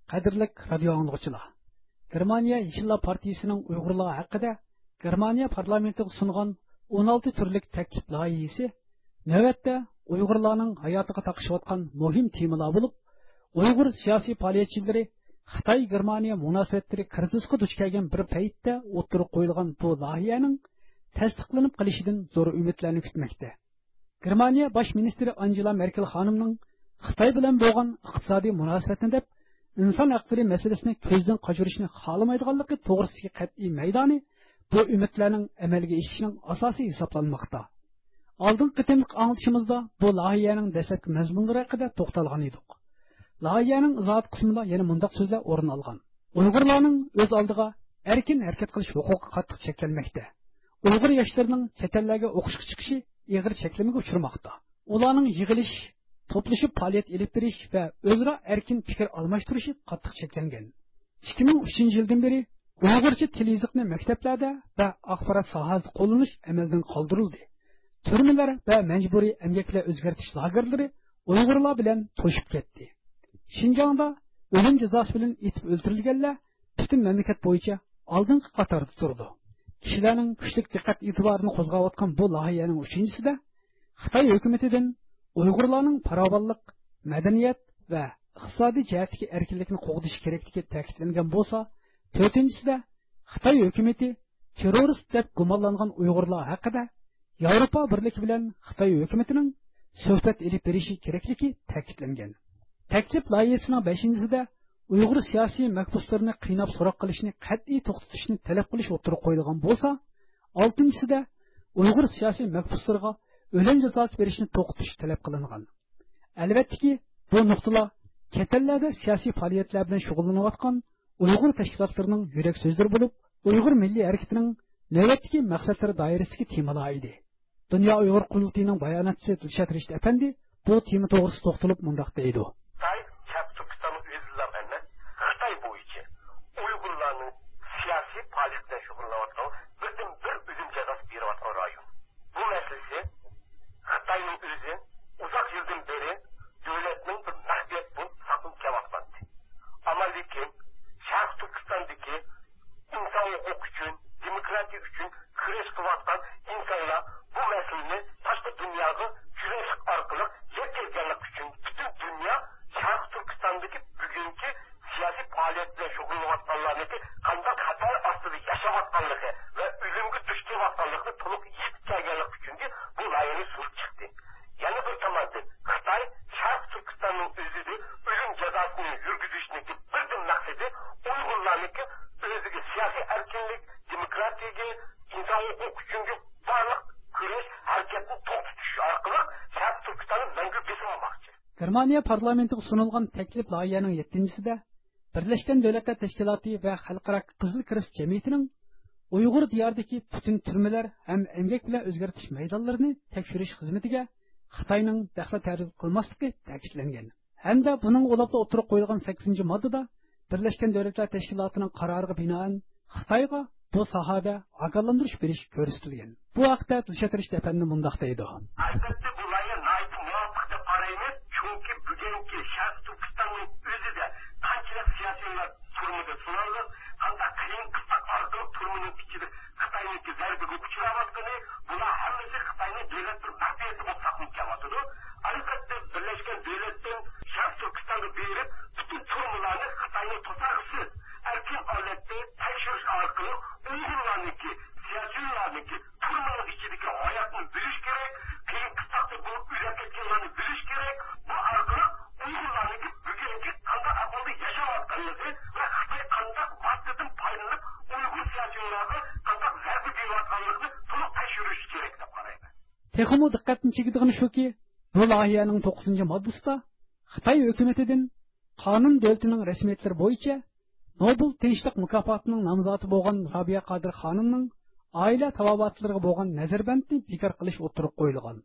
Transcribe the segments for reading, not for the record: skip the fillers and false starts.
Qadrlik radio anglagıchilar. Germaniya Yeşillar Partiyasining Uyg'urlar haqida Germaniya parlamentiga sungan 16 turlik taklif loyihasi navbatda Uyg'urlarning hayotiga taqishayotgan muhim temalar bo'lib, Uyg'ur siyosiy faoliyatchilari Xitoy Germaniya munosabatlari krizisga duch kelgan bir paytda o'tirib qo'yilgan bu loyihaning tasdiqlanib qolishidan zo'r umidlarni kutmoqda. Germaniya bosh ministri Angela Merkel xonimning Xitoy bilan bo'lgan iqtisodiy munosabatni deb inson haqlari masalasini ko'zdan qochirishni xohlamaydiganligi to'g'risidagi qat'iy maydoni bu umidlarning amalga oshishining asosiy hisoblanmoqda. Oldingi qitimliq anglitishimizda bu loyihaning dastlabki mazmunlari haqida to'xtalgan edik. Loyihaning izohat qismida yana mundaq so'zlar o'rin olgan. Uyg'urlarning o'z oldiga erkin harakat qilish huquqi qattiq cheklanmoqda. Uyg'ur yoshlarining chet ellarga o'qishga chiqishi ig'ir cheklamaga uchramoqda. Ularning yig'ilish, to'plashib faoliyat elib berish va o'zaro erkin fikr almashtirishi qattiq cheklangan. 2003 yildan beri Uyg'urcha til yozig'ini maktablarda va axborot sohasida qo'llanish amaldan qoldirildi. Turmalar va majburiy emgaklar o'zgartish lagerlari Uyg'urlar bilan to'shib ketdi. Şinjan'da o'lim jazosi bilan etib o'ldirilganlar butun mamlakat bo'yicha oldingi qatorda turdi. Kishilarning kuchli diqqat e'tiborini qo'zg'ayotgan bu loyihaning uchinchisida Xitoy hukumatidan Uyg'urlarning farovonlik, madaniyat va iqtisodiy jihatdagi erkinlikni qo'g'dish kerakligi ta'kidlangan bo'lsa, to'rtinchisida Xitoy hukumati terrorist deb gumonlangan Uyg'urlar haqida Yevropa birligi bilan Xitoy hukumatining suhbat elib berishi kerakligi ta'kidlangan. Taklif loyihasining 5-sida Uyg'ur siyosiy mahbuslarni qiynab so'roq qilishni qat'iy to'xtatishni talab qilish o'tirib qo'yilgan bo'lsa, 6-sida Uyg'ur siyosiy mahbuslarga o'lim jazosi berishni to'xtatish talab qilingan. Albatta, bu nuqtalar chet ellarda siyosiy faoliyatlar bilan shug'ullanayotgan Uyg'ur tashkilotlarining yurak so'zlari bo'lib, Uyg'ur milliy harakatining navbatdagi maqsadlari doirasidagi temalar edi. Dunyo Uyg'ur qurultiyining bayonotchisi Dilshod Rishit Efendi bu tema to'g'risida to'xtalib mundaq deydi. Xitoy bo'yicha Uyg'urlarning siyosiy faoliyatida shug'ullanayotgan birdan bir o'lim jazosi berayotgan rayon. Bu masalasi Xitoyning o'zi uzoq yildan beri davlatning bir maxfiyat bo'lib saqlanib kelyapti. Ammo lekin Sharq Turkistondagi inson huquq uchun, demokratiya uchun kurash qilayotgan insonlar bu masalani boshqa dunyoga kurash orqali yetkazganlik uchun butun dunyo Sharq Turkistondagi bugungi siyosiy faoliyat bilan shug'ullanayotganlarni qanday xatar ostida yashayotganligi va o'limga duch kelayotganligini to'liq yetib kelganlik uchun bu loyihani surib chiqdi. Yana bir tomondan Xitoy Sharq Turkistonning o'zida o'lim jazosini yurgizishni birdan maqsadi Uyg'urlarniki o'ziga siyosiy erkinlik, demokratiyaga, inson huquq uchun barliq kurash harakatini to'xtatish orqali Sharq Turkistonni mangu besilmoqchi. Germaniya parlamentiga sunilgan taklif loyihaning 7-sida Birleşken Devletler Teşkilatı ve Xalqaro Qizil Kirist Cemiyetining Uyg'ur diyoridagi butun turmalar ham emgak bilan o'zgartish maydonlarini tekshirish xizmatiga Xitoyning daxli ta'rif qilmasligi ta'kidlangan. Hamda buning o'labda o'tirib qo'yilgan 8-moddada Birleşken Devletler Teşkilatı'nın qaroriga binoan Xitoyga bu sohada ogohlantirish berish ko'rsatilgan. Bu haqda Dilshod Rishit Efendi mundaq deydi. Albatta bu loyiha noyob muvofiq deb qaraymiz, chunki bugungi Sharq Turkistonning o'zida qanchalik siyosiylar turmida sunarlar, qanday qiyin qisqa orqali turmining ichida Xitoyniki zarbiga uchrayotgani, bular hammasi Xitoyning davlat bir maxfiyati bo'lib saqlanib kelyapti. Albatta Birlashgan Davlatlar Sharq Turkistonga berib, butun turmalarni Xitoyning to'sarsiz erkin holatda tekshirish orqali Uyg'urlarniki, siyosiylarniki turmalar ichidagi hayotni bilish kerak, qiyin qisqada bo'lib o'zab ketganlarni bilish kerak. Bu orqali Uyg'urlarniki bugungi qanday ahvolda yashayotganligi va Xitoy qanday vaqtdan foydalanib Uyg'ur siyosiylarga qanday zarba berayotganligini to'liq tekshirish kerak deb qarayman. Texmo diqqatni chekadigan shuki, bu loyihaning 9-moddasida Xitoy hukumatidan qonun davlatining rasmiyatlari bo'yicha Nobel tinchlik mukofotining nomzodi bo'lgan Robiya Qodir xonimning oila tavobatlariga bo'lgan nazarbandni bekor qilish o'tirib qo'yilgan.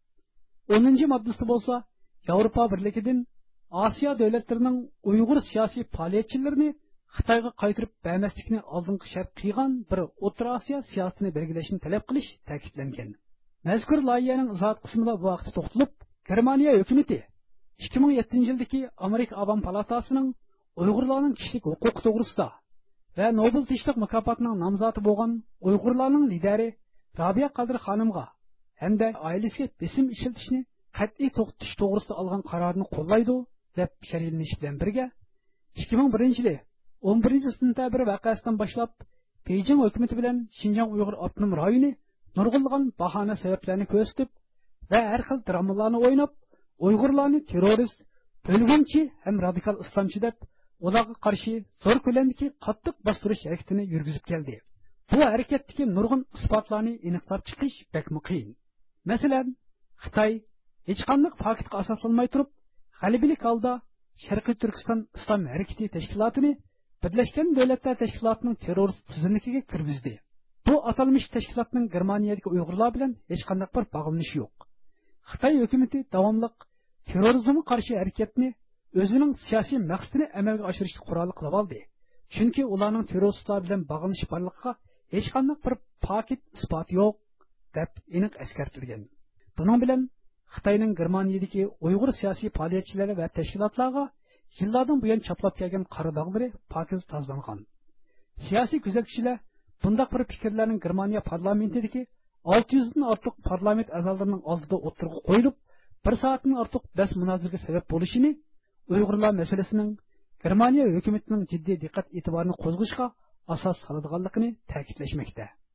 10-moddasida bo'lsa, Yevropa birligidan Osiyo davlatlarining Uyg'ur siyosiy faoliyatchilarini Xitoyga qaytarib bermaslikni oldingi shart qilgan bir O'rta Osiyo siyosatini belgilashni talab qilish ta'kidlangan. Mazkur loyihaning izohat qismida bu vaqtda to'xtalib, Germaniya hukumati 2007 yildagi Amerika Avam palatasining Uyg'urlarning kishilik huquqi to'g'risida va Nobel tinchlik mukofotining nomzodi bo'lgan Uyg'urlarning lideri Rabia Qadir xonimga hamda oilasiga besim ishlatishni qat'iy to'xtatish to'g'risida olgan qarorini qo'llaydi deb sharhlanish bilan birga 2001 yil 11 sentabr voqeasidan boshlab Beijing hukumati bilan Xinjiang Uyg'ur avtonom rayoni nurg'unlagan bahona sabablarni ko'rsatib va har xil dramalarni o'ynab Uyg'urlarni terrorist, bo'lg'unchi ham radikal islomchi deb ularga qarshi zo'r ko'lamdagi qattiq bostirish harakatini yurgizib keldi. Bu harakatdagi nurg'un isbotlarni aniqlab chiqish bekmi qiyin. Masalan, Xitoy hech qanday faktga asoslanmay turib, g'alabalik holda Sharqiy Turkiston Islom harakati tashkilotini Birlashgan Davlatlar Tashkilotining terrorist tizimligiga kirgizdi. Bu atalmish tashkilotning Germaniyadagi Uyg'urlar bilan hech qanday bir bog'lanishi yo'q. Xitoy hukumatı davomli terrorizmga qarshi harakatni o'zining siyosiy maqsadini amalga oshirishga qurol qilib oldi. Chunki ularning terroristlar bilan bog'lanishi borligiga hech qanday bir paket isbot yo'q deb aniq eskartilgan. Buning bilan Xitoyning Germaniyadagi Uyg'ur siyosiy faoliyatchilari va tashkilotlarga yillardan buyon chaplab kelgan qora dog'lari pokiz tozlangan. Siyosiy kuzatuvchilar bunday bir fikrlarning Germaniya parlamentidagi 600 dan ortiq parlament a'zolarining oldida o'tirib qo'yilib, 1 soatdan ortiq bas munozaraga sabab bo'lishini, Uyg'urlar masalasining Germaniya hukumatining jiddiy diqqat e'tiborini qo'zg'ashga asos soladiganligini ta'kidlashmoqda.